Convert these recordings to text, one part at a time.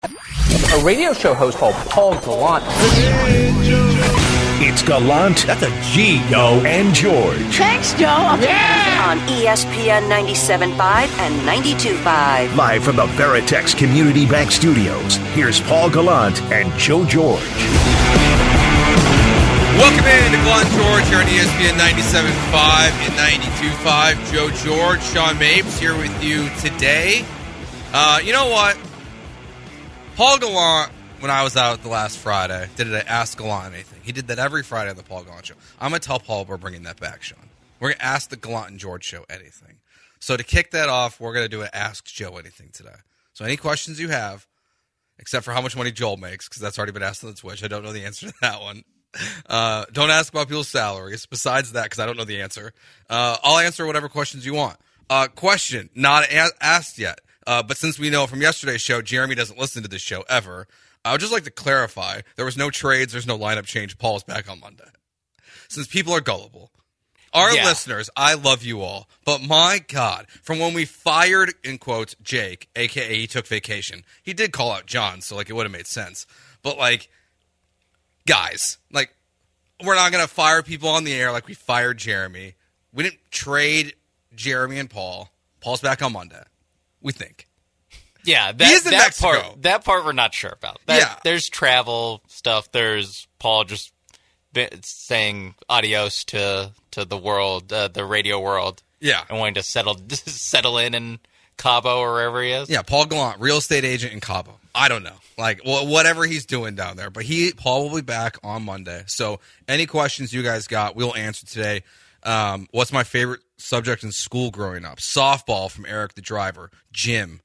A radio show host called Paul Gallant. It's Gallant. That's a G, yo. And George. Thanks, Joe. Yeah! On ESPN 97.5 and 92.5. Live from the Veritex Community Bank Studios, here's Paul Gallant and Joe George. Welcome in to Gallant George here on ESPN 97.5 and 92.5. Joe George, Sean Mapes here with you today. You know what? Paul Gallant, when I was out the last Friday, did an Ask Gallant Anything. He did that every Friday on the Paul Gallant Show. I'm going to tell Paul we're bringing that back, Sean. We're going to ask the Gallant and George Show anything. So to kick that off, we're going to do an Ask Joe Anything today. So any questions you have, except for how much money Joel makes, because that's already been asked on the Twitch. I don't know the answer to that one. Don't ask about people's salaries. Besides that, because I don't know the answer. I'll answer whatever questions you want. Question, not asked yet. But since we know from yesterday's show, Jeremy doesn't listen to this show ever, I would just like to clarify, there was no trades, there's no lineup change. Paul's back on Monday. Since people are gullible. Our listeners, I love you all. But my God, from when we fired, in quotes, Jake, a.k.a. he took vacation. He did call out John, so, it would have made sense. But, guys, we're not going to fire people on the air like we fired Jeremy. We didn't trade Jeremy and Paul. Paul's back on Monday. We think. Yeah, that part we're not sure about. There's travel stuff. There's Paul just saying adios to the world, the radio world. Yeah, and wanting to settle in Cabo or wherever he is. Yeah, Paul Gallant, real estate agent in Cabo. I don't know, whatever he's doing down there. But Paul will be back on Monday. So any questions you guys got, we'll answer today. What's my favorite subject in school growing up? Softball from Eric the Driver. Gym.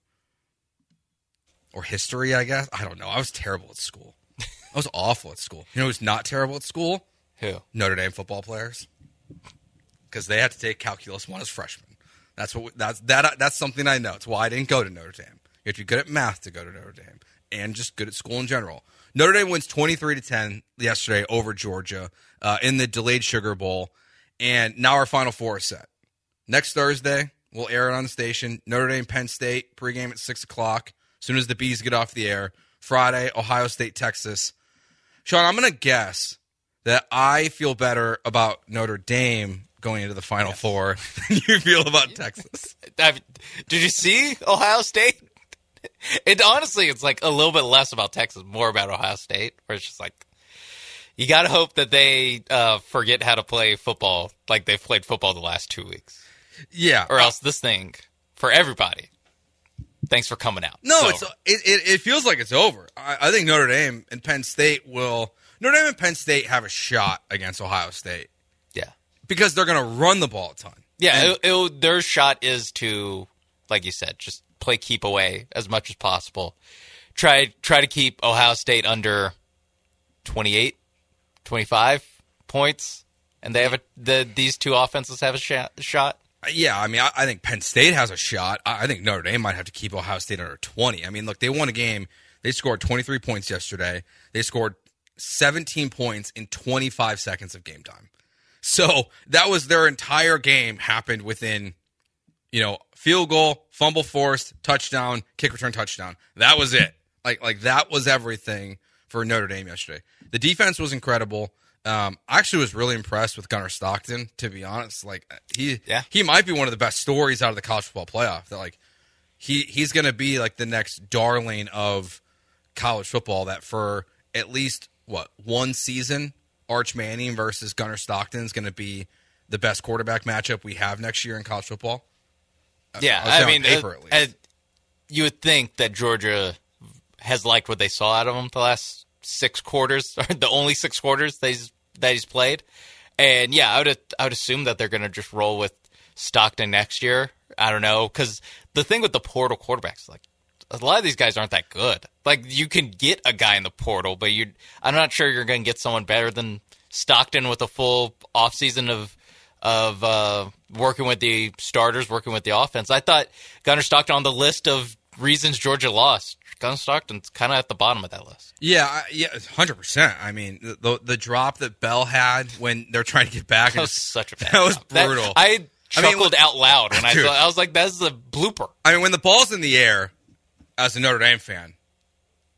Or history, I guess. I don't know. I was terrible at school. I was awful at school. You know who's not terrible at school? Who? Notre Dame football players. Because they had to take Calculus 1 as freshmen. That's something I know. It's why I didn't go to Notre Dame. You have to be good at math to go to Notre Dame. And just good at school in general. Notre Dame wins 23-10 yesterday over Georgia in the Delayed Sugar Bowl. And now our Final Four is set. Next Thursday, we'll air it on the station. Notre Dame, Penn State, pregame at 6 o'clock. As soon as the Bees get off the air. Friday, Ohio State, Texas. Sean, I'm going to guess that I feel better about Notre Dame going into the Final Four than you feel about Texas. Did you see Ohio State? Honestly, it's a little bit less about Texas, more about Ohio State, where it's just you got to hope that they forget how to play football like they've played football the last 2 weeks. Yeah. Or else this thing, for everybody, thanks for coming out. No, it feels like it's over. I think Notre Dame and Penn State have a shot against Ohio State. Yeah. Because they're going to run the ball a ton. Yeah, their shot is to, like you said, just play keep away as much as possible. Try to keep Ohio State under 28, 25 points, and they have these two offenses have a shot. Yeah, I think Penn State has a shot. I think Notre Dame might have to keep Ohio State under 20. Look, they won a game. They scored 23 points yesterday. They scored 17 points in 25 seconds of game time. So that was their entire game happened within, field goal, fumble forced, touchdown, kick return touchdown. That was it. That was everything for Notre Dame yesterday. The defense was incredible. I actually was really impressed with Gunnar Stockton, to be honest. He might be one of the best stories out of the college football playoff. That he's going to be the next darling of college football. That for at least one season, Arch Manning versus Gunnar Stockton is going to be the best quarterback matchup we have next year in college football. Yeah, on paper, at least. You would think that Georgia has liked what they saw out of him the last 6 quarters, or the only 6 quarters that he's played. And yeah, I would assume that they're going to just roll with Stockton next year. I don't know, because the thing with the portal quarterbacks, a lot of these guys aren't that good. You can get a guy in the portal, but I'm not sure you're going to get someone better than Stockton with a full offseason of working with the starters, working with the offense. I thought Gunnar Stockton on the list of reasons Georgia lost. Gunnar Stockton's kind of at the bottom of that list. Yeah, 100%. The drop that Bell had when they're trying to get back. That was such a bad That was brutal. I chuckled out loud when I was like, that's a blooper. When the ball's in the air, as a Notre Dame fan,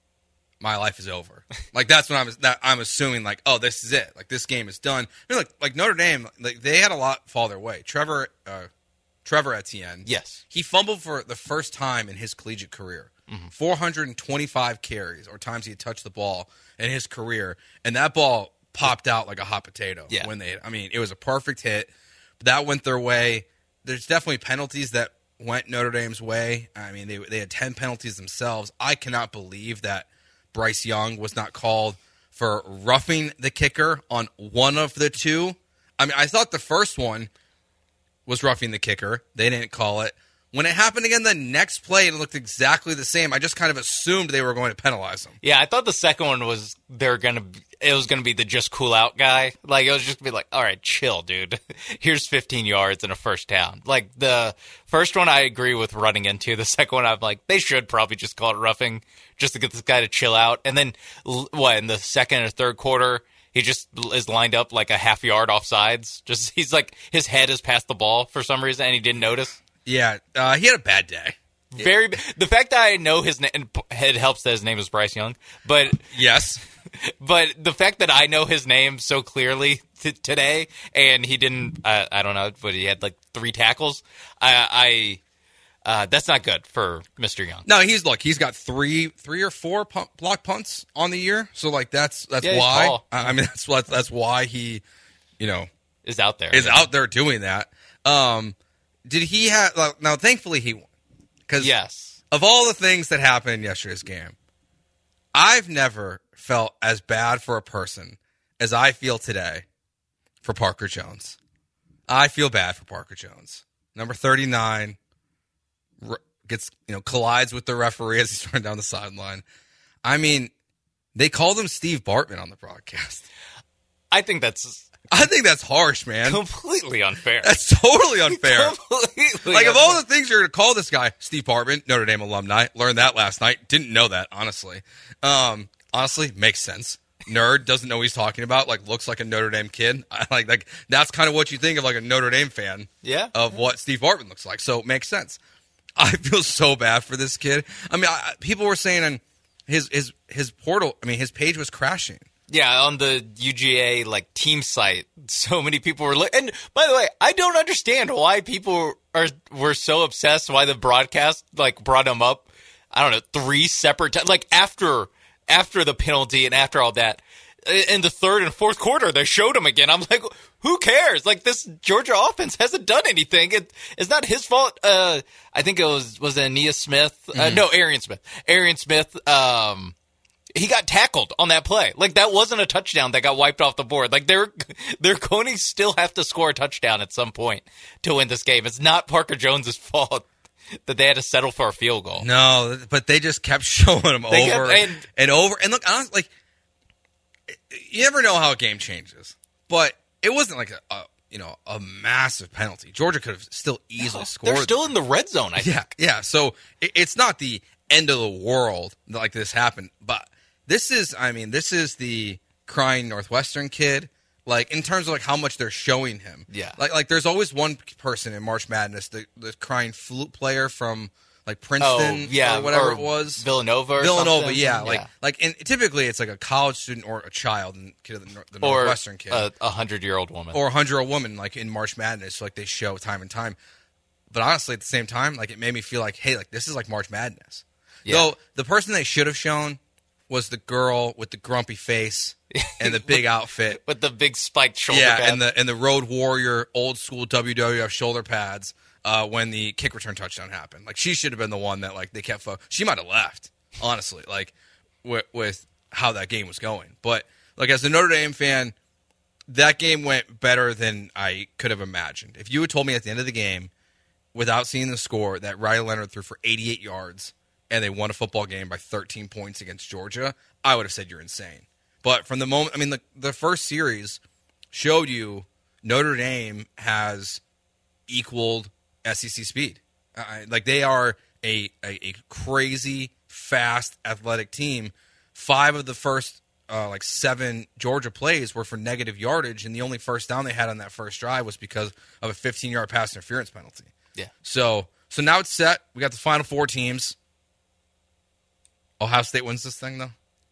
my life is over. Like that's when I'm assuming like, oh, this is it. Like this game is done. I mean, like Notre Dame, like they had a lot fall their way. Trevor Etienne, yes, he fumbled for the first time in his collegiate career. 425 carries or times he had touched the ball in his career, and that ball popped out like a hot potato. Yeah. It was a perfect hit. That went their way. There's definitely penalties that went Notre Dame's way. I mean, they had 10 penalties themselves. I cannot believe that Bryce Young was not called for roughing the kicker on one of the two. I mean, I thought the first one was roughing the kicker. They didn't call it. When it happened again the next play, it looked exactly the same. I just kind of assumed they were going to penalize him. Yeah, I thought the second one was it was gonna be the just cool out guy. Like it was just gonna be like, all right, chill, dude. Here's 15 yards and a first down. Like the first one, I agree with running into. The second one, I'm like, they should probably just call it roughing just to get this guy to chill out. And then in the second or third quarter, he just is lined up like a half yard off sides. Just he's like his head is past the ball for some reason, and he didn't notice. Yeah, he had a bad day. The fact that I know his name, it helps that his name is Bryce Young, but yes, but the fact that I know his name so clearly today, and he didn't, I don't know, but he had like 3 tackles. That's not good for Mr. Young. No, he's got three or four block punts on the year, so like that's why. I mean, that's why he, is out there. Out there doing that. Did he have? Now, thankfully, he won. Because yes, of all the things that happened in yesterday's game, I've never felt as bad for a person as I feel today for Parker Jones. I feel bad for Parker Jones. Number 39 gets collides with the referee as he's running down the sideline. I mean, they called him Steve Bartman on the broadcast. I think that's harsh, man. Completely unfair. That's totally unfair. Completely like, of all the things you're going to call this guy, Steve Bartman, Notre Dame alumni, learned that last night. Didn't know that, honestly. Honestly, makes sense. Nerd, doesn't know what he's talking about, like, looks like a Notre Dame kid. Like that's kind of what you think of, like, a Notre Dame fan. Yeah. Of what Steve Bartman looks like. So, it makes sense. I feel so bad for this kid. I mean, people were saying on his portal, I mean, his page was crashing. Yeah, on the UGA team site, so many people were and by the way, I don't understand why people were so obsessed. Why the broadcast brought him up? I don't know, 3 separate times. After the penalty and after all that, in the third and fourth quarter, they showed him again. I'm like, who cares? This Georgia offense hasn't done anything. It's not his fault. I think it was Aeneas Smith. No, Arian Smith. Arian Smith. He got tackled on that play. That wasn't a touchdown that got wiped off the board. They're going to still have to score a touchdown at some point to win this game. It's not Parker Jones's fault that they had to settle for a field goal. No, but they just kept showing him over and over. And look, honestly, you never know how a game changes. But it wasn't like a massive penalty. Georgia could have still easily scored. They're still in the red zone, I think. Yeah. So it's not the end of the world like this happened, but this is the crying Northwestern kid. In terms of how much they're showing him. Yeah. Like there's always one person in March Madness, the crying flute player from Princeton or whatever it was. Villanova, yeah. And typically it's a college student or a child, and kid of the Northwestern kid. Or a 100-year-old woman. Or a 100-year-old woman, in March Madness, they show time and time. But honestly, at the same time, it made me feel hey, this is March Madness. Yeah. Though the person they should have shown was the girl with the grumpy face and the big outfit. With the big spiked shoulder pads. and the Road Warrior old school WWF shoulder pads when the kick return touchdown happened. She should have been the one that they kept she might have left, honestly, with how that game was going. But as a Notre Dame fan, that game went better than I could have imagined. If you had told me at the end of the game, without seeing the score, that Riley Leonard threw for 88 yards and they won a football game by 13 points against Georgia, I would have said you're insane. But from the moment, the first series showed you Notre Dame has equaled SEC speed. They are a crazy, fast, athletic team. 5 of the first 7 Georgia plays were for negative yardage, and the only first down they had on that first drive was because of a 15-yard pass interference penalty. Yeah. So now it's set. We got the final 4 teams. Ohio State wins this thing, though?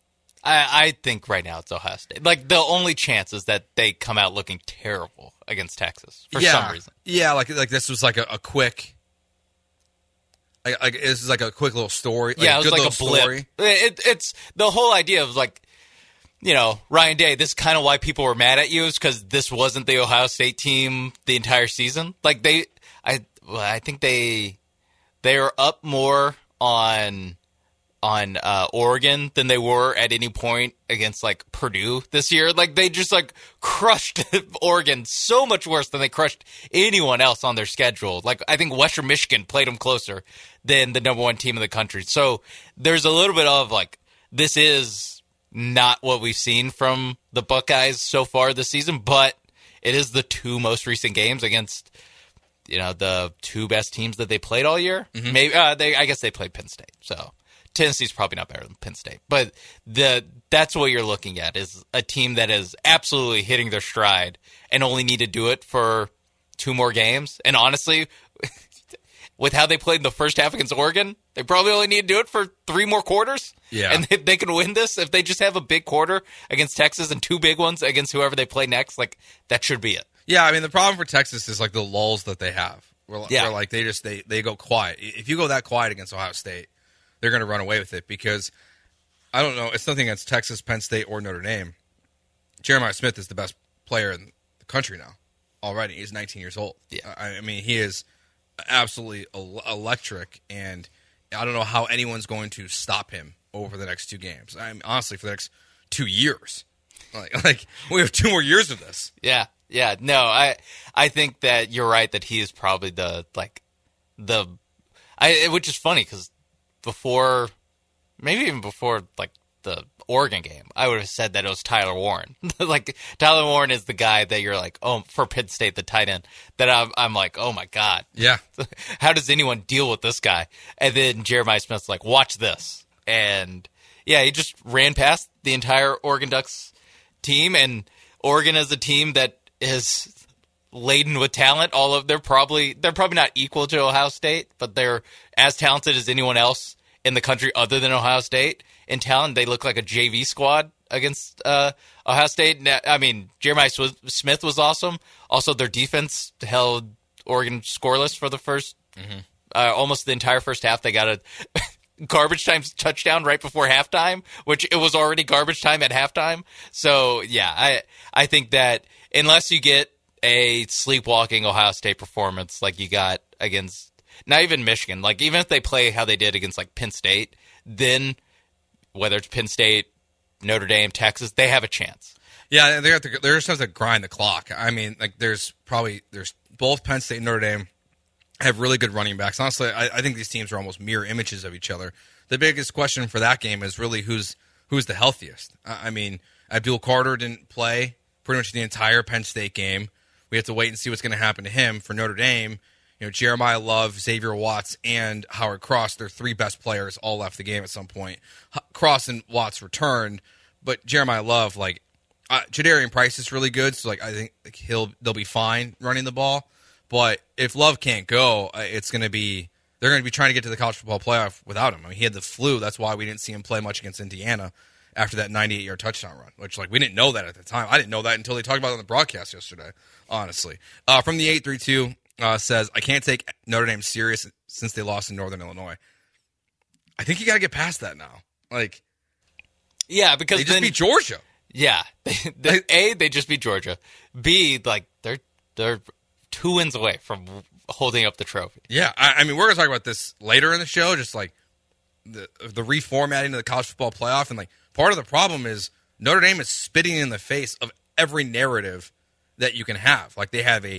I think right now it's Ohio State. Like, the only chance is that they come out looking terrible against Texas for some reason. Yeah, like this was like a quick... Like this is like a quick little story. Like it was like a blip. Story. It's the whole idea of like, Ryan Day, this is kind of why people were mad at you, is because this wasn't the Ohio State team the entire season. Like, I think they are up more on Oregon than they were at any point against like Purdue this year. Like, they just like crushed Oregon so much worse than they crushed anyone else on their schedule. Like, I think Western Michigan played them closer than the number one team in the country. So there's a little bit of like, this is not what we've seen from the Buckeyes so far this season, but it is the two most recent games against, the two best teams that they played all year. Mm-hmm. Maybe I guess they played Penn State. So Tennessee's probably not better than Penn State, but that's what you're looking at, is a team that is absolutely hitting their stride and only need to do it for 2 more games. And honestly, with how they played in the first half against Oregon, they probably only need to do it for 3 more quarters. Yeah. And they can win this if they just have a big quarter against Texas and 2 big ones against whoever they play next. Like, that should be it. Yeah, I mean, the problem for Texas is like the lulls that they have. Where like they go quiet. If you go that quiet against Ohio State, they're going to run away with it, because I don't know. It's nothing against Texas, Penn State, or Notre Dame. Jeremiah Smith is the best player in the country now already. He's 19 years old. Yeah. I mean, he is absolutely electric, and I don't know how anyone's going to stop him over the next 2 games. I mean, honestly, for the next 2 years. Like we have 2 more years of this. Yeah. Yeah. No, I think that you're right that he is probably which is funny, because maybe even before like the Oregon game, I would have said that it was Tyler Warren. Like, Tyler Warren is the guy that you're like, oh, for Penn State, the tight end, that I'm like, oh my God. Yeah. How does anyone deal with this guy? And then Jeremiah Smith's like, watch this. And yeah, he just ran past the entire Oregon Ducks team, and Oregon is a team that is laden with talent. They're probably not equal to Ohio State, but they're as talented as anyone else in the country other than Ohio State in talent. They look like a JV squad against Ohio State. I mean, Jeremiah Smith was awesome. Also, their defense held Oregon scoreless for the first almost the entire first half. They got a garbage time touchdown right before halftime, which it was already garbage time at halftime. So yeah, I think that unless you get a sleepwalking Ohio State performance like you got against not even Michigan, like even if they play how they did against like Penn State, then whether it's Penn State, Notre Dame, Texas, they have a chance. Yeah, they're just have to grind the clock. I mean, like there's both Penn State and Notre Dame have really good running backs. Honestly, I think these teams are almost mirror images of each other. The biggest question for that game is really who's the healthiest. I mean, Abdul Carter didn't play pretty much the entire Penn State game. We have to wait and see what's going to happen to him. For Notre Dame, Jeremiah Love, Xavier Watts, and Howard Cross, their 3 best players, all left the game at some point. Cross and Watts returned, but Jeremiah Love, Jadarian Price is really good, so I think they'll be fine running the ball. But if Love can't go, they're going to be trying to get to the college football playoff without him. I mean, he had the flu. That's why we didn't see him play much against Indiana after that 98-yard touchdown run, which we didn't know that at the time. I didn't know that until they talked about it on the broadcast yesterday, honestly. From the 832 says, I can't take Notre Dame serious since they lost in Northern Illinois. I think you got to get past that now. Yeah, because they just beat Georgia. Yeah. They just beat Georgia. B, they're 2 wins away from holding up the trophy. Yeah, I mean, we're going to talk about this later in the show, just the reformatting of the college football playoff. And part of the problem is Notre Dame is spitting in the face of every narrative that you can have. They have the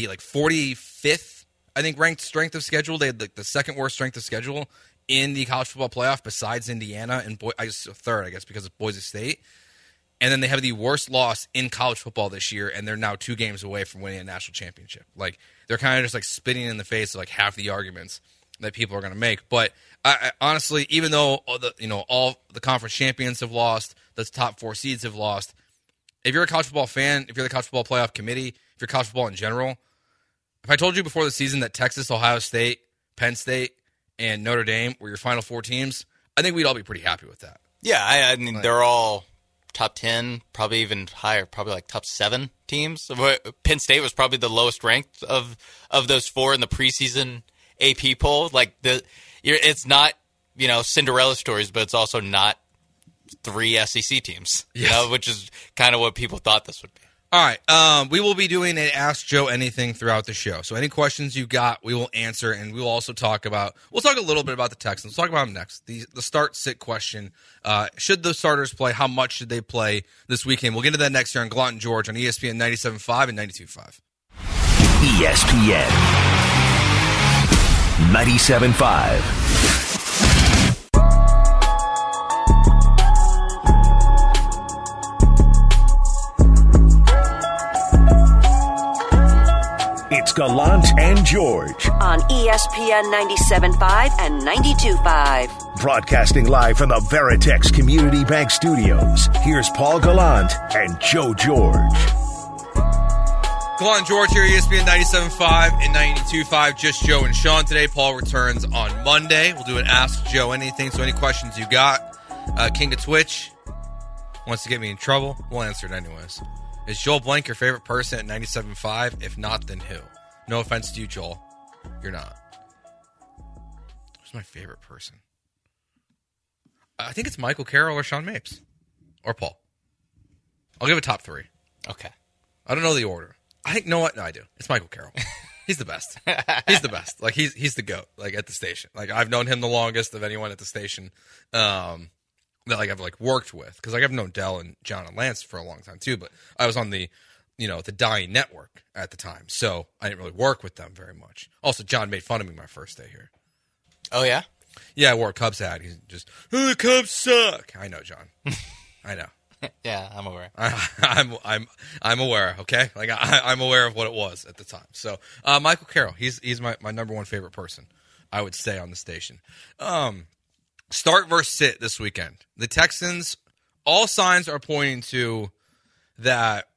45th, I think, ranked strength of schedule. They had the second worst strength of schedule in the college football playoff besides Indiana and third, I guess, because of Boise State. And then they have the worst loss in college football this year, and they're now 2 games away from winning a national championship. They're kind of just spitting in the face of half the arguments that people are going to make. But I, honestly, even though all the conference champions have lost, the top 4 seeds have lost, if you're a college football fan, if you're the college football playoff committee, if you're college football in general, if I told you before the season that Texas, Ohio State, Penn State, and Notre Dame were your final 4 teams, I think we'd all be pretty happy with that. Yeah, I mean, they're all top 10, probably even higher, probably like top 7 teams. Penn State was probably the lowest ranked of those 4 in the preseason AP poll. Like, it's not, Cinderella stories, but it's also not 3 SEC teams, which is kind of what people thought this would be. All right, we will be doing an Ask Joe Anything throughout the show. So any questions you got, we will answer, and we will also talk a little bit about the Texans. We'll talk about them next. The start-sit question. Should the starters play? How much should they play this weekend? We'll get into that next year on Gallant and George on ESPN 97.5 and 92.5. ESPN 97.5. It's Gallant and George on ESPN 97.5 and 92.5. Broadcasting live from the Veritex Community Bank Studios. Here's Paul Gallant and Joe George. Gallant and George here, ESPN 97.5 and 92.5. Just Joe and Sean today. Paul returns on Monday. We'll do an Ask Joe Anything. So any questions you got, King of Twitch wants to get me in trouble. We'll answer it anyways. Is Joel Blank your favorite person at 97.5? If not, then who? No offense to you, Joel. You're not. Who's my favorite person? I think it's Michael Carroll or Sean Mapes. Or Paul. I'll give it top 3. Okay. I don't know the order. I think, no, I do. It's Michael Carroll. He's the best. He's the best. Like, he's the GOAT, like, at the station. Like, I've known him the longest of anyone at the station. That I've worked with, because I've known Dell and John and Lance for a long time too, but I was on the the dying network at the time, so I didn't really work with them very much. Also, John made fun of me my first day here. Oh yeah, yeah. I wore a Cubs hat. He's just, the Cubs suck. I know, John. I know. Yeah, I'm aware. I'm aware. Okay, like I'm aware of what it was at the time. So Michael Carroll, he's my number one favorite person, I would say, on the station. Start versus sit this weekend. The Texans, all signs are pointing to that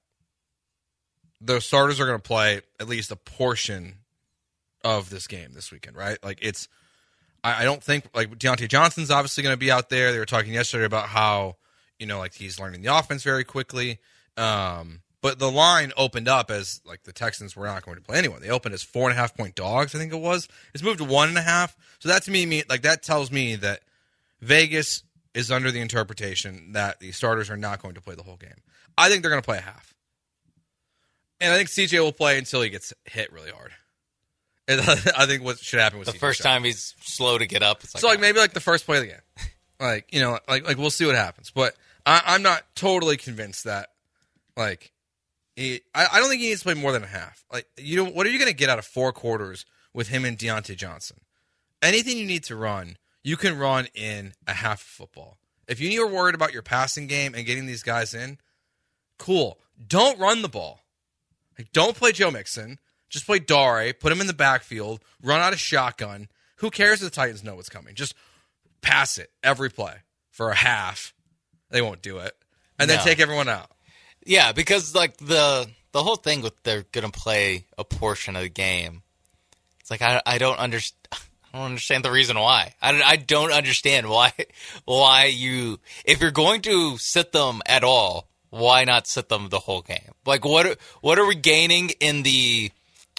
the starters are going to play at least a portion of this game this weekend, right? Like, I don't think, like, Deontay Johnson's obviously going to be out there. They were talking yesterday about how, he's learning the offense very quickly. But the line opened up as, like, the Texans were not going to play anyone. They opened as 4.5-point dogs, I think it was. It's moved to 1.5. So that, to me, that tells me that Vegas is under the interpretation that the starters are not going to play the whole game. I think they're going to play a half. And I think CJ will play until he gets hit really hard. And I think what should happen with the CJ first time he's slow to get up. It's so, maybe the first play of the game. Like we'll see what happens. But I'm not totally convinced that, I don't think he needs to play more than a half. What are you going to get out of 4 quarters with him and Deontay Johnson? Anything you need to run, you can run in a half of football. If you're worried about your passing game and getting these guys in, cool. Don't run the ball. Don't play Joe Mixon. Just play Dare. Put him in the backfield. Run out of shotgun. Who cares if the Titans know what's coming? Just pass it every play for a half. They won't do it. And then take everyone out. Yeah, because the whole thing with they're going to play a portion of the game, it's like I don't understand. I don't understand the reason why. I don't understand why you, if you're going to sit them at all, why not sit them the whole game? Like, what are we gaining in the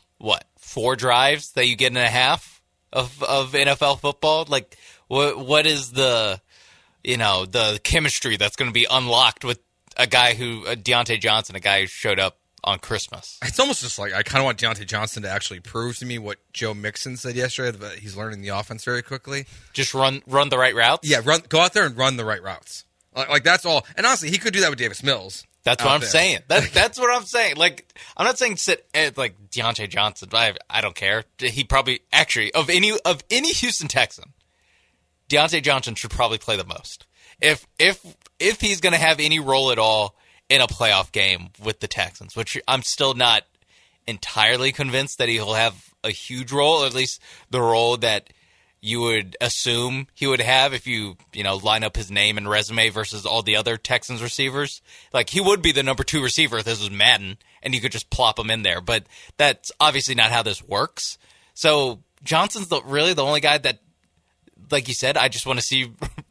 4 drives that you get in a half of NFL football? Like, what is the chemistry that's going to be unlocked with a guy Deontay Johnson, a guy who showed up on Christmas? It's almost just like I kind of want Deontay Johnson to actually prove to me what Joe Mixon said yesterday, that he's learning the offense very quickly. Just run the right routes? Yeah, go out there and run the right routes. Like that's all. And honestly, he could do that with Davis Mills. That's what I'm saying. That's what I'm saying. Like, I'm not saying sit at Deontay Johnson. I don't care. He probably of any Houston Texan, Deontay Johnson should probably play the most. If he's going to have any role at all in a playoff game with the Texans, which I'm still not entirely convinced that he'll have a huge role, or at least the role that you would assume he would have if you line up his name and resume versus all the other Texans receivers. Like, he would be the number 2 receiver if this was Madden, and you could just plop him in there. But that's obviously not how this works. So Johnson's really the only guy that, like you said, I just want to see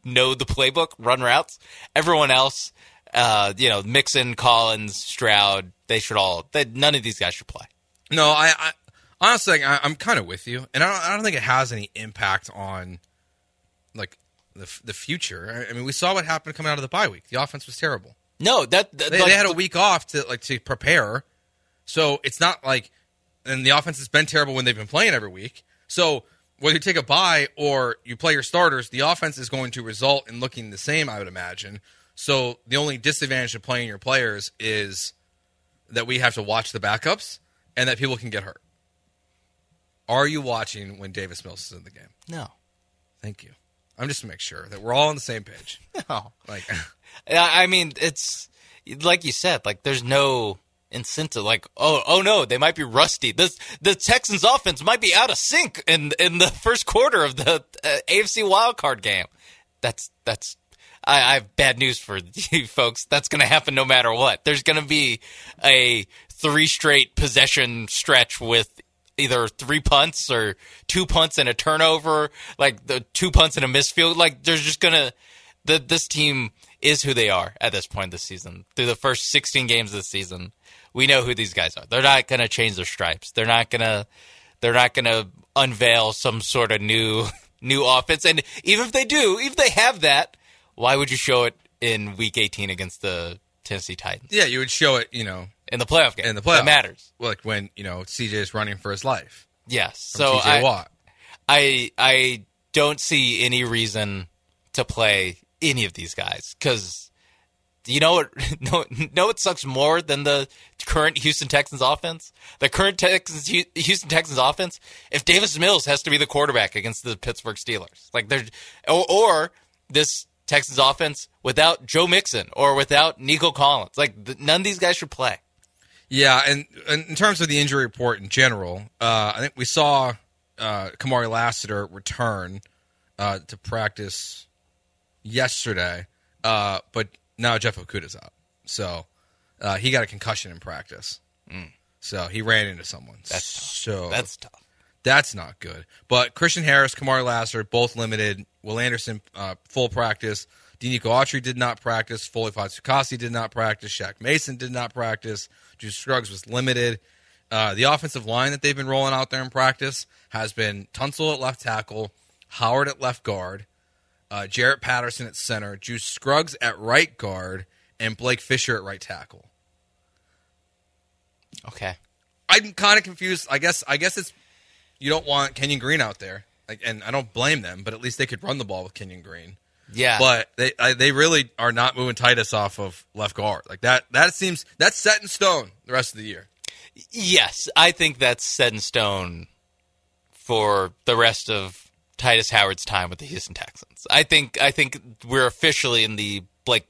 know the playbook, run routes. Everyone else, Mixon, Collins, Stroud, none of these guys should play. No, I honestly, I'm kind of with you, and I don't think it has any impact on like the future. I mean, we saw what happened coming out of the bye week. The offense was terrible. No, they had a week off to prepare, so it's not like, and the offense has been terrible when they've been playing every week. So whether you take a bye or you play your starters, the offense is going to result in looking the same, I would imagine. So the only disadvantage of playing your players is that we have to watch the backups and that people can get hurt. Are you watching when Davis Mills is in the game? No. Thank you. I'm just to make sure that we're all on the same page. No. I mean, it's like you said, like there's no incentive. Like, oh no, they might be rusty. The Texans offense might be out of sync in the first quarter of the AFC wildcard game. I have bad news for you folks. That's going to happen no matter what. There's going to be a 3 straight possession stretch with either 3 punts or 2 punts and a turnover, like the 2 punts and a missed field. Like there's just going to this team is who they are at this point this season. Through the first 16 games of the season, we know who these guys are. They're not going to change their stripes. They're not going to unveil some sort of new offense. And even if they do, if they have that, why would you show it in Week 18 against the Tennessee Titans? Yeah, you would show it, in the playoff game. In the playoff. That matters. Like when, CJ is running for his life. Yes. So TJ Watt. I don't see any reason to play any of these guys because you know what? No, what sucks more than the current Houston Texans offense? The current Houston Texans offense. If Davis Mills has to be the quarterback against the Pittsburgh Steelers, or this Texans offense without Joe Mixon or without Nico Collins, none of these guys should play. Yeah, and in terms of the injury report in general, I think we saw Kamari Lassiter return to practice yesterday, but now Jeff Okudah's out. So he got a concussion in practice. So he ran into someone. That's tough. That's not good. But Christian Harris, Kamari Lassiter, both limited. Will Anderson, full practice. Denico Autry did not practice. Foley Fatukasi did not practice. Shaq Mason did not practice. Juice Scruggs was limited. The offensive line that they've been rolling out there in practice has been Tunsil at left tackle, Howard at left guard, Jarrett Patterson at center, Juice Scruggs at right guard, and Blake Fisher at right tackle. Okay. I'm kind of confused. I guess it's you don't want Kenyon Green out there, and I don't blame them, but at least they could run the ball with Kenyon Green. Yeah, but they really are not moving Titus off of left guard like that. That seems that's set in stone the rest of the year. Yes, I think that's set in stone for the rest of Titus Howard's time with the Houston Texans. I think we're officially in the Blake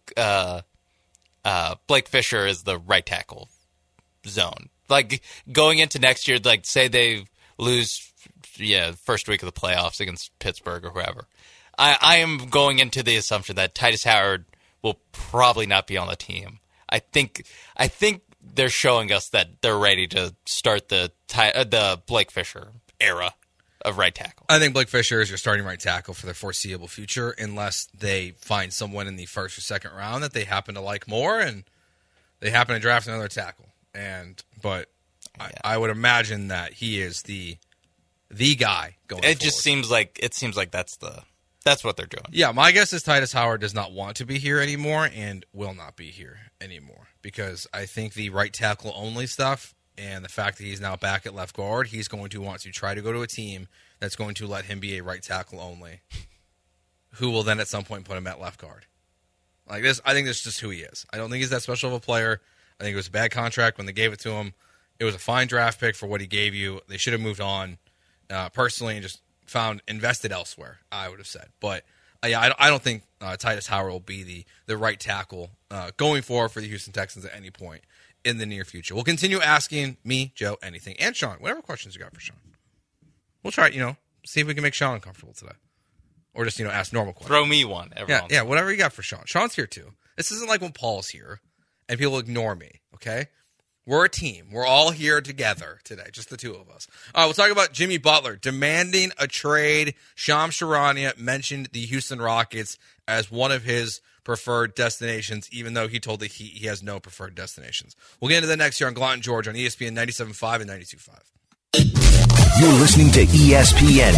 Fisher is the right tackle zone. Like going into next year, like say they lose, first week of the playoffs against Pittsburgh or whoever. I am going into the assumption that Titus Howard will probably not be on the team. I think they're showing us that they're ready to start the Blake Fisher era of right tackle. I think Blake Fisher is your starting right tackle for the foreseeable future, unless they find someone in the first or second round that they happen to like more, and they happen to draft another tackle. I would imagine that he is the guy going forward. It seems like that's what they're doing. Yeah, my guess is Titus Howard does not want to be here anymore and will not be here anymore because I think the right tackle only stuff and the fact that he's now back at left guard, he's going to want to try to go to a team that's going to let him be a right tackle only, who will then at some point put him at left guard. Like this, I think this is just who he is. I don't think he's that special of a player. I think it was a bad contract when they gave it to him. It was a fine draft pick for what he gave you. They should have moved on personally and just invested elsewhere, I would have said. But, I don't think Titus Howard will be the right tackle going forward for the Houston Texans at any point in the near future. We'll continue asking me, Joe, anything, and Sean, whatever questions you got for Sean. We'll try it, see if we can make Sean uncomfortable today. Or just, ask normal questions. Throw me one. Yeah, whatever you got for Sean. Sean's here, too. This isn't like when Paul's here and people ignore me, okay? We're a team. We're all here together today, just the two of us. All right, we'll talk about Jimmy Butler demanding a trade. Shams Charania mentioned the Houston Rockets as one of his preferred destinations, even though he told the Heat he has no preferred destinations. We'll get into that next year on Glot and George on ESPN 97.5 and 92.5. You're listening to ESPN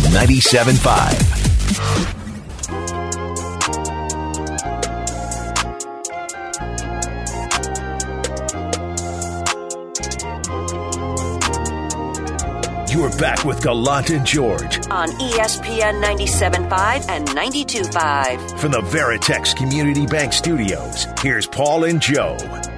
97.5. You're back with Gallant and George on ESPN 97.5 and 92.5. from the Veritex Community Bank Studios. Here's Paul and Joe.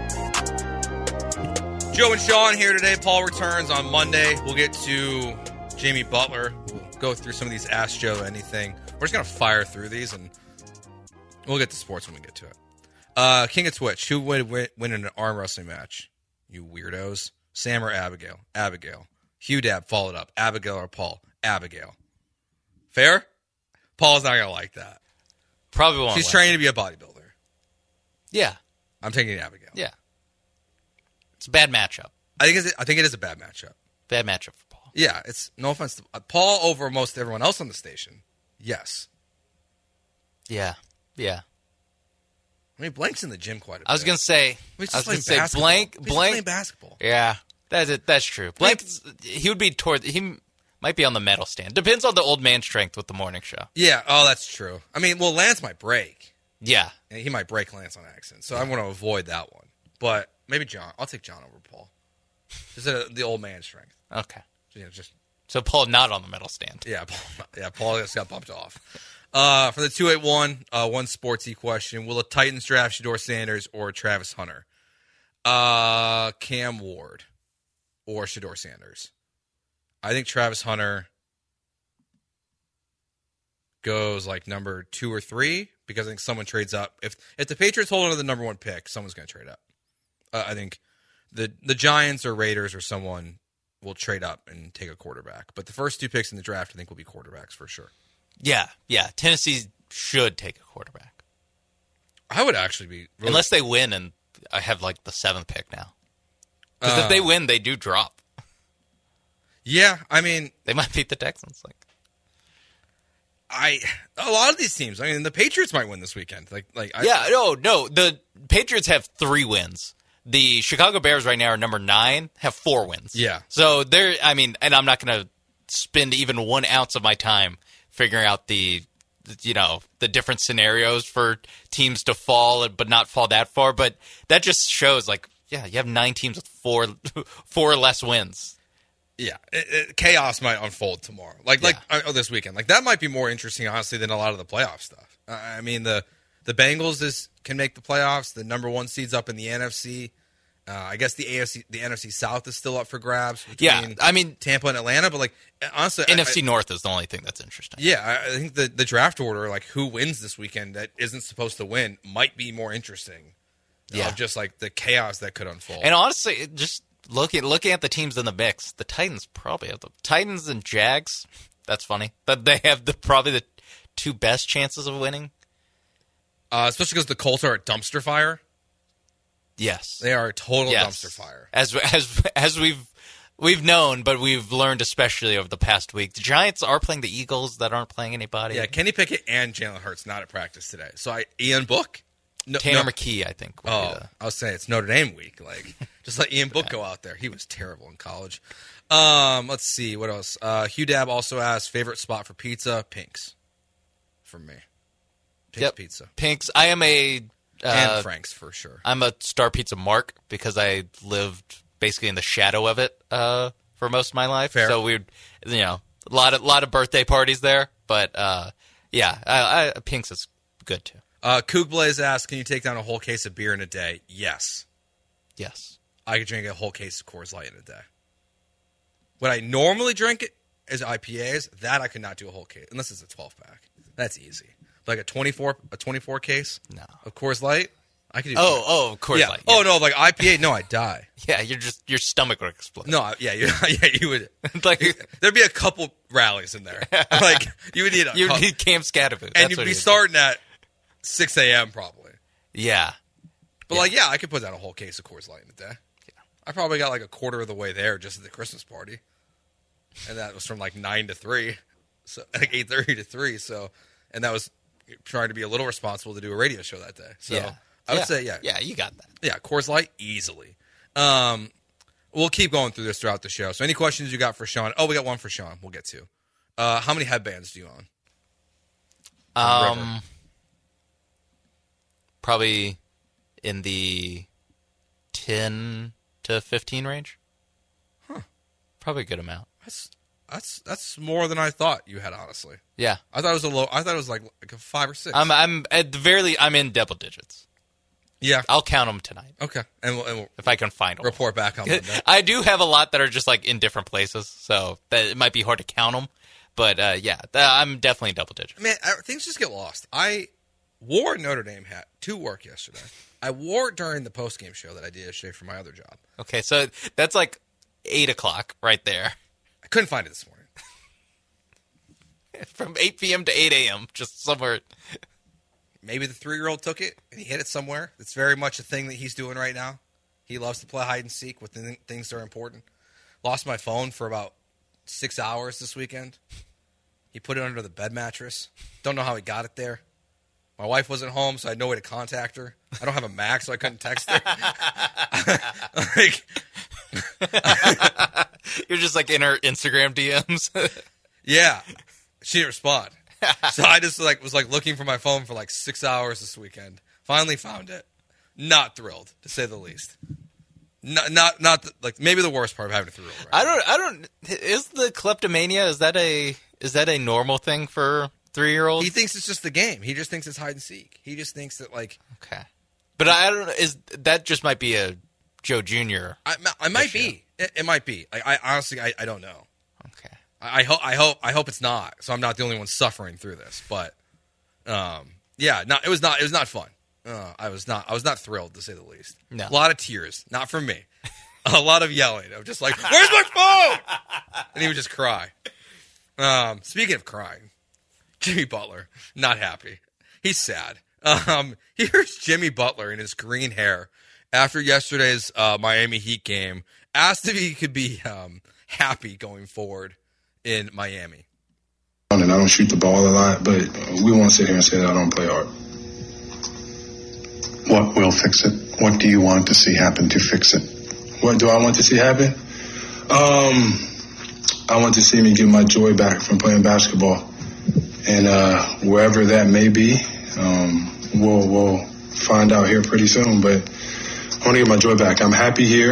Joe and Sean here today. Paul returns on Monday. We'll get to Jimmy Butler. We'll go through some of these Ask Joe Anything. We're just going to fire through these, and we'll get to sports when we get to it. King of Twitch, who would win in an arm wrestling match? You weirdos. Sam or Abigail? Abigail. Hugh Dab followed up. Abigail or Paul? Abigail. Fair? Paul's not going to like that. Probably won't. She's training to be a bodybuilder. Yeah. I'm taking Abigail. Yeah. It's a bad matchup. I think it is a bad matchup. Bad matchup for Paul. Yeah, it's no offense to Paul over most everyone else on the station. Yes. Yeah. Yeah. I mean, Blank's in the gym quite a bit. I was going to say Blank. Playing basketball. Yeah. That's true. Blank, he might be on the medal stand. Depends on the old man strength with the morning show. Yeah, that's true. I mean, well, Lance might break. Yeah. And he might break Lance on accident, so I want to avoid that one. But maybe John. I'll take John over Paul. Just the old man strength. Okay. So Paul not on the medal stand. Yeah, Paul just got bumped off. For the 281, one sportsy question. Will the Titans draft Shedeur Sanders or Travis Hunter? Cam Ward or Shedeur Sanders? I think Travis Hunter goes like number 2 or 3 because I think someone trades up. If the Patriots hold on to the number 1 pick, someone's going to trade up. I think the Giants or Raiders or someone will trade up and take a quarterback. But the first 2 picks in the draft, I think, will be quarterbacks for sure. Yeah. Tennessee should take a quarterback. I would actually be... Really unless they win and I have like the 7th pick now. Because if they win, they do drop. Yeah, I mean... They might beat the Texans. A lot of these teams, I mean, the Patriots might win this weekend. No. The Patriots have 3 wins. The Chicago Bears right now are number 9, have 4 wins. Yeah. So and I'm not going to spend even 1 ounce of my time figuring out the different scenarios for teams to fall but not fall that far. But that just shows, you have 9 teams with 4 less wins. Yeah, chaos might unfold tomorrow. This weekend. That might be more interesting, honestly, than a lot of the playoff stuff. I mean, the Bengals can make the playoffs. The number 1 seed's up in the NFC. I guess the NFC South is still up for grabs. Between Tampa and Atlanta, but honestly, NFC North is the only thing that's interesting. Yeah, I think the draft order, who wins this weekend that isn't supposed to win, might be more interesting. Yeah, of just the chaos that could unfold. And honestly, just looking at the teams in the mix, the Titans probably have the Titans and Jags. That's funny that they have probably the 2 best chances of winning. Especially because the Colts are a dumpster fire. Yes, they are a total dumpster fire. As we've known, but we've learned especially over the past week. The Giants are playing the Eagles that aren't playing anybody. Yeah, Kenny Pickett and Jalen Hurts not at practice today. So Ian Book, Tanner McKee, I think. I was saying it's Notre Dame week. Just let Ian Book go out there. He was terrible in college. Let's see what else. Hugh Dab also asked favorite spot for pizza. Pink's for me. Pink's Pizza. Pink's. I am and Frank's for sure. I'm a Star Pizza mark because I lived basically in the shadow of it for most of my life. Fair. So we'd, a lot of birthday parties there. But Pink's is good too. Coog Blaze asked, can you take down a whole case of beer in a day? Yes. I could drink a whole case of Coors Light in a day. What I normally drink it is IPAs. That I could not do a whole case unless it's a 12-pack. That's easy. A 24 case of Coors Light, I could do. Coors Light. Yeah. Oh no, IPA. No, I'd die. Yeah, your stomach would explode. No, you would. There'd be a couple rallies in there. You would need you need Cam Scatterfoot, and you'd be starting at 6 a.m. probably. Yeah, but I could put down a whole case of Coors Light in a day. I probably got like a quarter of the way there just at the Christmas party. And that was from like 9 to 3. So like 8:30 to 3. So, and that was trying to be a little responsible to do a radio show that day. So I would say, Yeah, you got that. Yeah, Coors Light, easily. We'll keep going through this throughout the show. So any questions you got for Sean? Oh, we got one for Sean. We'll get to. How many headbands do you own? Probably in the 10 to 15 range. Huh. Probably a good amount. That's more than I thought you had, honestly. Yeah. I thought it was a low. I thought it was like a 5 or 6. I'm at the very. I'm in double digits. Yeah. I'll count them tonight. Okay. And we'll if I can find them. report back on Monday. I do have a lot that are just like in different places, so that it might be hard to count them. But I'm definitely double digits. Man, things just get lost. I wore a Notre Dame hat to work yesterday. I wore it during the post-game show that I did yesterday for my other job. Okay, so that's like 8 o'clock right there. I couldn't find it this morning. From 8 p.m. to 8 a.m., just somewhere. Maybe the 3-year-old took it and he hid it somewhere. It's very much a thing that he's doing right now. He loves to play hide and seek with the things that are important. Lost my phone for about 6 hours this weekend. He put it under the bed mattress. Don't know how he got it there. My wife wasn't home, so I had no way to contact her. I don't have a Mac, so I couldn't text her. You're just like in her Instagram DMs. Yeah, she didn't respond. So I just was looking for my phone for like 6 hours this weekend. Finally found it. Not thrilled, to say the least. Not maybe the worst part of having a 3-year-old. Right I don't. Is the kleptomania? Is that a normal thing for 3-year-olds? He thinks it's just the game. He just thinks it's hide and seek. He just thinks that okay. But I don't know. That just might be a Joe Jr. I might be. It might be. I honestly I don't know. Okay. I hope it's not. So I'm not the only one suffering through this. But it was not fun. I was not thrilled, to say the least. No. A lot of tears, not from me. A lot of yelling. I'm just like, where's my phone? And he would just cry. Speaking of crying, Jimmy Butler, not happy. He's sad. Here's Jimmy Butler in his green hair after yesterday's Miami Heat game, asked if he could be happy going forward in Miami. And I don't shoot the ball a lot, but we won't sit here and say that I don't play hard. What will fix it? What do you want to see happen to fix it? What do I want to see happen? I want to see me get my joy back from playing basketball. And wherever that may be, we'll find out here pretty soon. But I want to get my joy back. I'm happy here,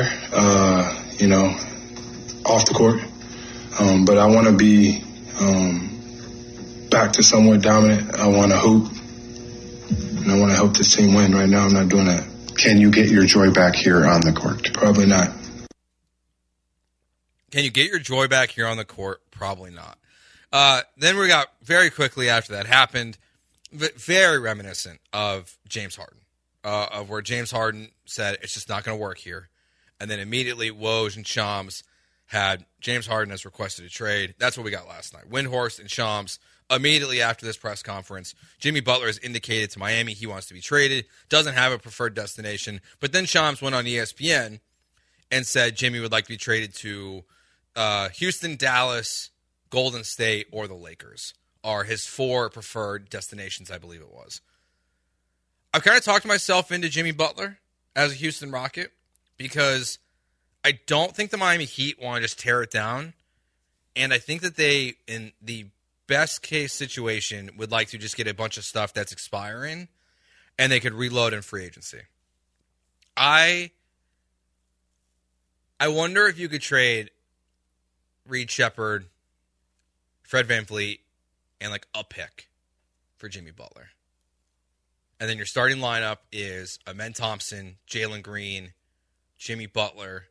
off the court. But I want to be back to somewhat dominant. I want to hoop. And I want to help this team win. Right now, I'm not doing that. Can you get your joy back here on the court? Probably not. Can you get your joy back here on the court? Probably not. Then we got, very quickly after that happened, very reminiscent of James Harden, of where James Harden said, it's just not going to work here. And then immediately Woj and Shams had James Harden as requested a trade. That's what we got last night. Windhorst and Shams. Immediately after this press conference, Jimmy Butler has indicated to Miami he wants to be traded, doesn't have a preferred destination. But then Shams went on ESPN and said Jimmy would like to be traded to Houston, Dallas, Golden State, or the Lakers are his 4 preferred destinations, I believe it was. I've kind of talked myself into Jimmy Butler as a Houston Rocket because I don't think the Miami Heat want to just tear it down. And I think that they, in the best case situation, would like to just get a bunch of stuff that's expiring and they could reload in free agency. I wonder if you could trade Reed Shepherd, Fred VanVleet, and like a pick for Jimmy Butler. And then your starting lineup is Amen Thompson, Jalen Green, Jimmy Butler,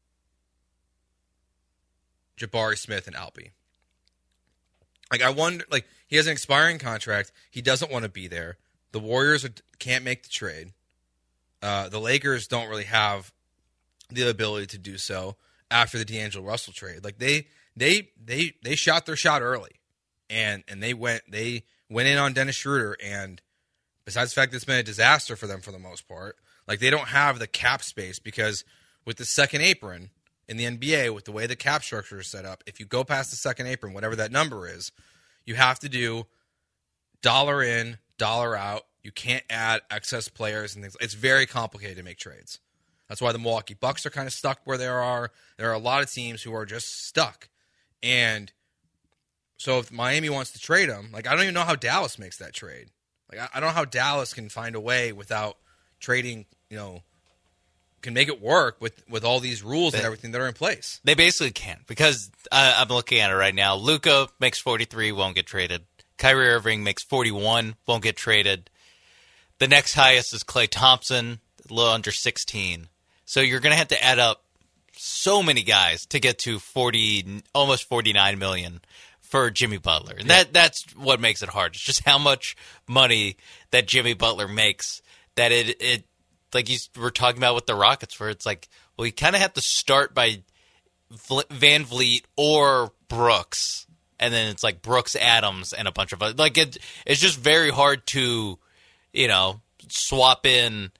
Jabari Smith, and Albee. Like, I wonder, he has an expiring contract. He doesn't want to be there. The Warriors can't make the trade. The Lakers don't really have the ability to do so after the D'Angelo Russell trade. Like, they shot their shot early, and they went in on Dennis Schroeder, and besides the fact that it's been a disaster for them for the most part, like, they don't have the cap space because with the second apron in the NBA, with the way the cap structure is set up, if you go past the second apron, whatever that number is, you have to do dollar in, dollar out. You can't add excess players and things. It's very complicated to make trades. That's why the Milwaukee Bucks are kind of stuck where they are. There are a lot of teams who are just stuck. And so if Miami wants to trade him, like, I don't even know how Dallas makes that trade. Like, I don't know how Dallas can find a way without trading, can make it work with all these rules and everything that are in place. They basically can't, because I'm looking at it right now. Luka makes 43, won't get traded. Kyrie Irving makes 41, won't get traded. The next highest is Klay Thompson, a little under 16. So you're going to have to add up so many guys to get to 40, almost 49 million for Jimmy Butler. And that's what makes it hard. It's just how much money that Jimmy Butler makes that it like you were talking about with the Rockets, where it's like, well, you kind of have to start by Van Vliet or Brooks, and then it's like Brooks, Adams, and a bunch of other. Like, it's just very hard to, swap in,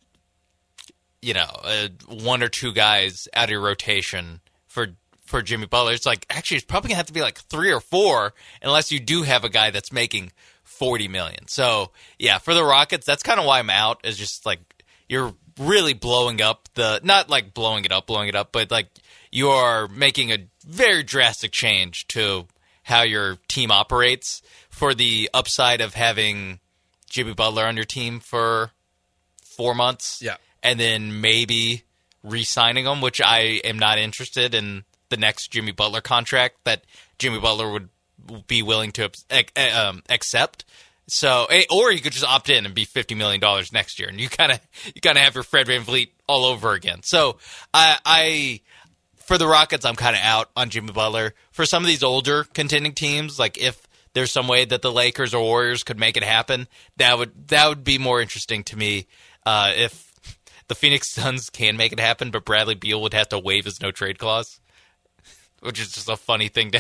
one or two guys out of your rotation for Jimmy Butler. It's like, actually, it's probably going to have to be like 3 or 4, unless you do have a guy that's making $40 million. So, yeah, for the Rockets, that's kind of why I'm out, is just like, you're really blowing up not like blowing it up, but like you are making a very drastic change to how your team operates for the upside of having Jimmy Butler on your team for 4 months. Yeah. And then maybe re-signing him, which I am not interested in the next Jimmy Butler contract that Jimmy Butler would be willing to accept. So, or you could just opt in and be $50 million next year, and you kind of have your Fred VanVleet all over again. So, I for the Rockets, I'm kind of out on Jimmy Butler. For some of these older contending teams, like if there's some way that the Lakers or Warriors could make it happen, that would be more interesting to me. If the Phoenix Suns can make it happen, but Bradley Beal would have to waive his no trade clause, which is just a funny thing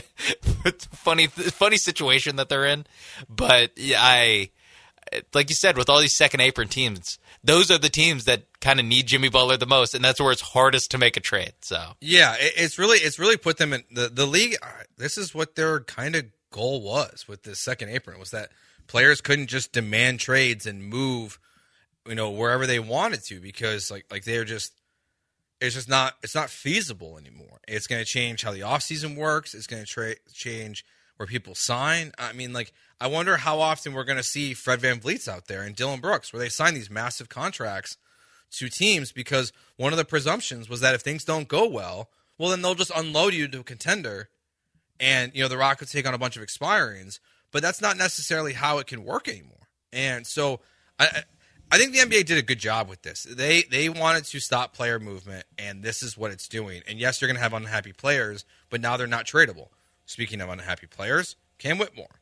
funny situation that they're in. But yeah, like you said, with all these second apron teams, those are the teams that kind of need Jimmy Butler the most, and that's where it's hardest to make a trade. So yeah, it's really put them in the league. This is what their kind of goal was with this second apron, was that players couldn't just demand trades and move, wherever they wanted to, because like they're just. It's not feasible anymore. It's going to change how the offseason works. It's going to change where people sign. I mean, like, I wonder how often we're going to see Fred VanVleet's out there and Dylan Brooks, where they sign these massive contracts to teams, because one of the presumptions was that if things don't go well, then they'll just unload you to a contender, and the Rockets take on a bunch of expirings. But that's not necessarily how it can work anymore. And so I think the NBA did a good job with this. They wanted to stop player movement, and this is what it's doing. And yes, you're going to have unhappy players, but now they're not tradable. Speaking of unhappy players, Cam Whitmore.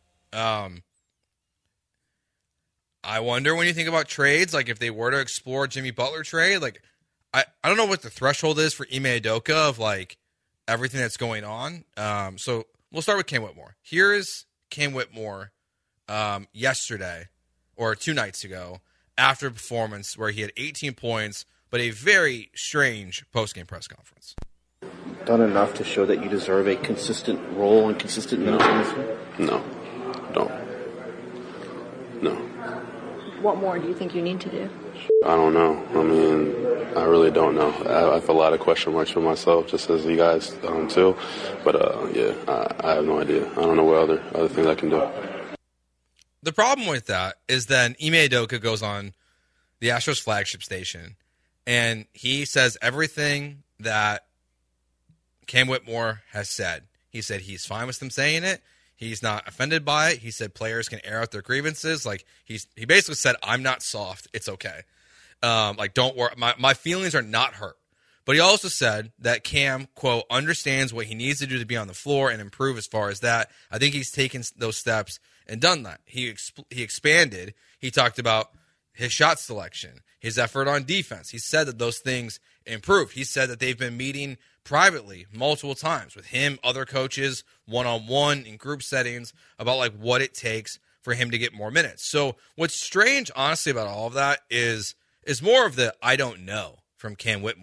I wonder, when you think about trades, like if they were to explore Jimmy Butler trade, like I don't know what the threshold is for Ime Udoka of like everything that's going on. So we'll start with Cam Whitmore. Here is Cam Whitmore yesterday, or 2 nights ago, after a performance where he had 18 points, but a very strange post-game press conference. Done enough to show that you deserve a consistent role and consistent minutes in this game? No, don't. No. What more do you think you need to do? I don't know. I mean, I really don't know. I have a lot of question marks for myself, just as you guys too. But yeah, I have no idea. I don't know what other things I can do. The problem with that is then Ime Udoka goes on the Astros flagship station, and he says everything that Cam Whitmore has said. He said he's fine with them saying it. He's not offended by it. He said players can air out their grievances. Like he basically said, I'm not soft. It's okay. Like, don't worry. My feelings are not hurt. But he also said that Cam, quote, understands what he needs to do to be on the floor and improve as far as that. I think he's taken those steps and done that. He expanded. He talked about his shot selection, his effort on defense. He said that those things improved. He said that they've been meeting privately multiple times with him, other coaches, one-on-one in group settings, about like what it takes for him to get more minutes. So what's strange, honestly, about all of that is more of the I don't know from Cam Whitmore.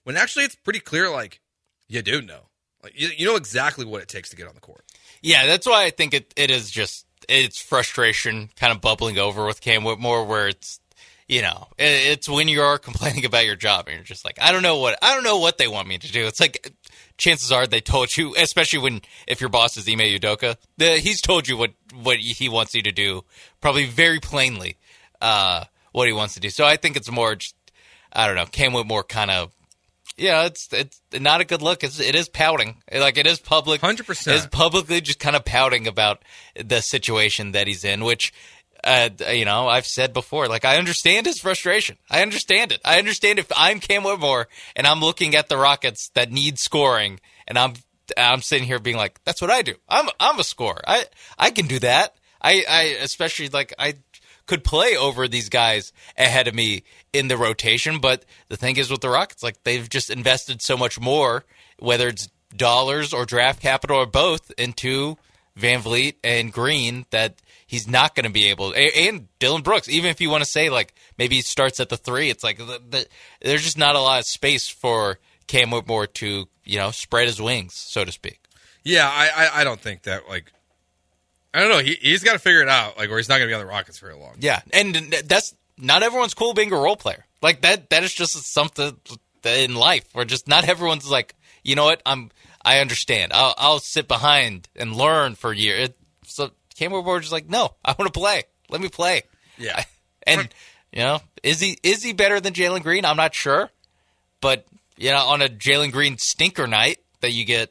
when actually it's pretty clear, like, you do know. Like, you know exactly what it takes to get on the court. Yeah, that's why I think it is just, it's frustration kind of bubbling over with Cam Whitmore, where it's, it's when you are complaining about your job and you're just like, I don't know what they want me to do. It's like, chances are they told you, especially if your boss is Ime Udoka, he's told you what he wants you to do, probably very plainly, what he wants to do. So I think it's more just, I don't know, Cam Whitmore kind of, it's not a good look. It is pouting. Like, it is public. 100%. It is publicly just kind of pouting about the situation that he's in, which, I've said before, like, I understand his frustration. I understand it. I understand if I'm Cam Whitmore and I'm looking at the Rockets that need scoring and I'm sitting here being like, that's what I do. I'm a scorer. I can do that. I especially, like, I could play over these guys ahead of me in the rotation. But the thing is with the Rockets, like, they've just invested so much more, whether it's dollars or draft capital or both, into Van Vliet and Green, that he's not going to be able – and Dylan Brooks, even if you want to say, like, maybe he starts at the 3, it's like there's just not a lot of space for Cam Whitmore to, spread his wings, so to speak. Yeah, I don't think that, like – I don't know. He's got to figure it out, like, or he's not going to be on the Rockets very long. Yeah, and that's not everyone's cool being a role player. Like, that is just something in life where just not everyone's like, you know what, I understand. I'll sit behind and learn for a year. So Cam Whitmore just like, no, I want to play. Let me play. Yeah, and is he better than Jalen Green? I'm not sure, but on a Jalen Green stinker night that you get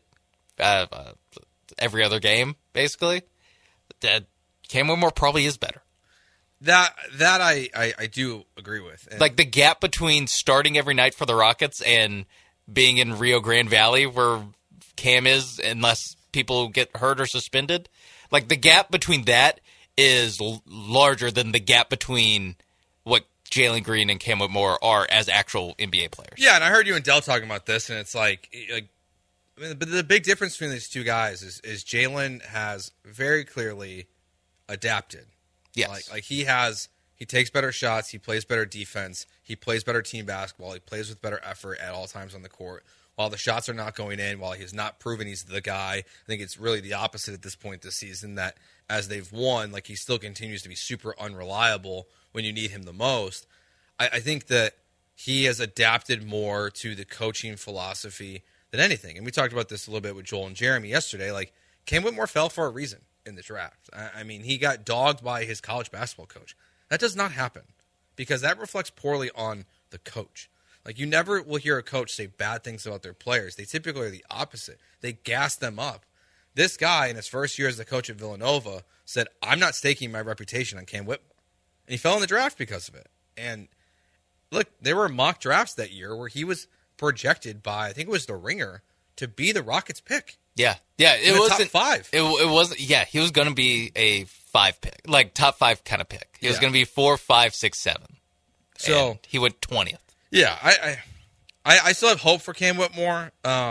every other game, basically. That Cam Whitmore probably is better. That I do agree with. And like, the gap between starting every night for the Rockets and being in Rio Grande Valley, where Cam is, unless people get hurt or suspended, like, the gap between that is larger than the gap between what Jalen Green and Cam Whitmore are as actual NBA players. Yeah, and I heard you and Dell talking about this, and it's like but the big difference between these two guys is Jalen has very clearly adapted. Yes. Like he takes better shots, he plays better defense, he plays better team basketball, he plays with better effort at all times on the court. While the shots are not going in, while he's not proven he's the guy, I think it's really the opposite at this point this season, that as they've won, like, he still continues to be super unreliable when you need him the most. I think that he has adapted more to the coaching philosophy than anything. And we talked about this a little bit with Joel and Jeremy yesterday. Like, Cam Whitmore fell for a reason in the draft. I mean, he got dogged by his college basketball coach. That does not happen, because that reflects poorly on the coach. Like, you never will hear a coach say bad things about their players. They typically are the opposite. They gas them up. This guy, in his first year as the coach at Villanova, said, I'm not staking my reputation on Cam Whitmore. And he fell in the draft because of it. And look, there were mock drafts that year where he was projected by, I think it was the Ringer, to be the Rockets pick. Yeah. It wasn't top 5. It wasn't. Yeah, he was going to be a 5 pick, like top 5 kind of pick. He was going to be 4, 5, 6, 7. So and he went 20th. Yeah, I still have hope for Cam Whitmore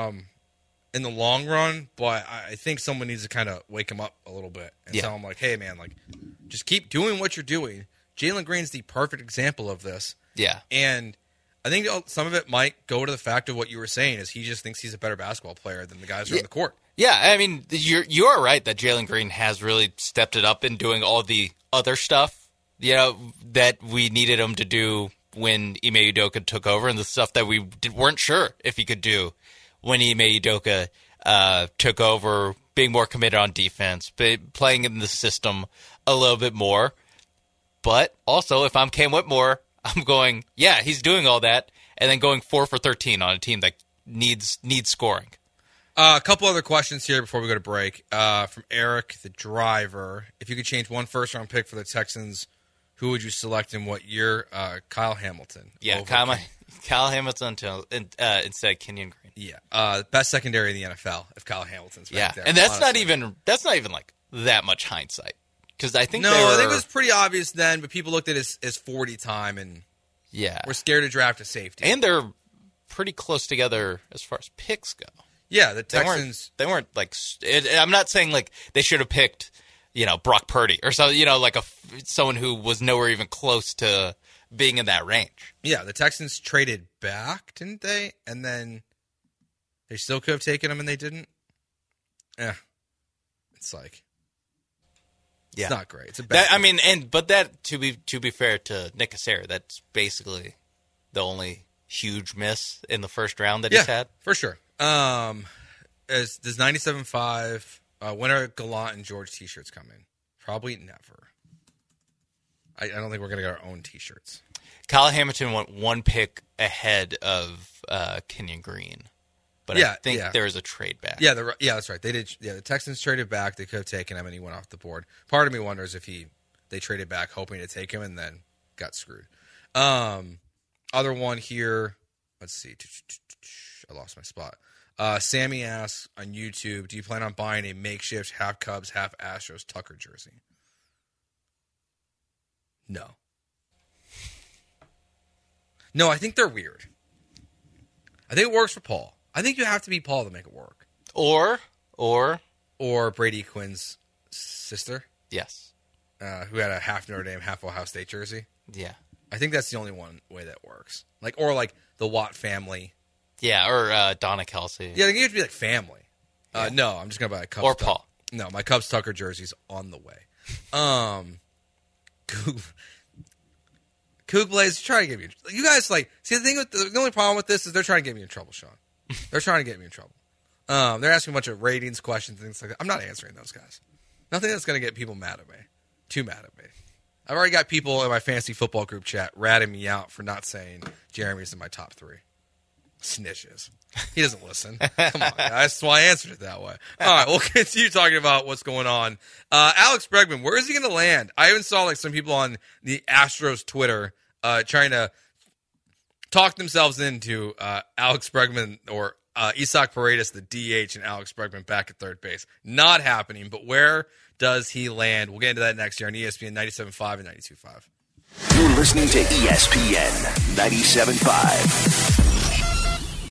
in the long run, but I think someone needs to kind of wake him up a little bit and tell him, like, hey, man, like, just keep doing what you're doing. Jalen Green's the perfect example of this. Yeah. And I think some of it might go to the fact of what you were saying, is he just thinks he's a better basketball player than the guys who are on the court. Yeah, I mean, you are right that Jalen Green has really stepped it up in doing all the other stuff, that we needed him to do when Ime Udoka took over, and the stuff that we weren't sure if he could do when Ime Udoka took over, being more committed on defense, playing in the system a little bit more. But also, if I'm Cam Whitmore, I'm going, yeah, he's doing all that, and then going 4 for 13 on a team that needs scoring. A couple other questions here before we go to break. From Eric, the driver. If you could change one first-round pick for the Texans, who would you select in what year? Kyle Hamilton. Yeah, Kyle Hamilton instead of Kenyon Green. Yeah, best secondary in the NFL if Kyle Hamilton's back there. And that's not even like that much hindsight, because I think I think it was pretty obvious then, but people looked at his 40 time and were scared to draft a safety. And they're pretty close together as far as picks go. Yeah, the Texans. They weren't like. I'm not saying like they should have picked, Brock Purdy or something, like someone who was nowhere even close to being in that range. Yeah, the Texans traded back, didn't they? And then they still could have taken him, and they didn't. Yeah, it's like, it's not great. It's a bad. But that to be fair to Nick Cassera, that's basically the only huge miss in the first round that he's had for sure. Does 97.5 when are Gallant and George T-shirts coming? Probably never. I don't think we're gonna get our own T-shirts. Kyle Hamilton went one pick ahead of Kenyon Green, but I think there was a trade back. Yeah, that's right. They did. Yeah, the Texans traded back. They could have taken him, and he went off the board. Part of me wonders if they traded back hoping to take him and then got screwed. Other one here. Let's see. I lost my spot. Sammy asks on YouTube, do you plan on buying a makeshift half Cubs, half Astros Tucker jersey? No. No, I think they're weird. I think it works for Paul. I think you have to be Paul to make it work. Or Brady Quinn's sister. Yes. Who had a half Notre Dame, half Ohio State jersey. Yeah. I think that's the only one way that works. Or the Watt family. Yeah, or Donna Kelsey. Yeah, they need to be like family. Yeah. No, I'm just going to buy a Cubs. Or Paul. No, my Cubs Tucker jersey's on the way. Coog Blaze, trying to get me. You guys see the only problem with this is they're trying to get me in trouble, Sean. They're trying to get me in trouble. They're asking a bunch of ratings questions, things like that. I'm not answering those guys. Nothing that's going to get people mad at me. Too mad at me. I've already got people in my fantasy football group chat ratting me out for not saying Jeremy's in my top 3. Snitches. He doesn't listen. Come on, guys. That's why I answered it that way. All right, we'll continue talking about what's going on. Alex Bregman, where is he going to land? I even saw some people on the Astros Twitter trying to talk themselves into Alex Bregman or Isaac Paredes, the DH, and Alex Bregman back at third base. Not happening, but where does he land? We'll get into that next year on ESPN 97.5 and 92.5. You're listening to ESPN 97.5.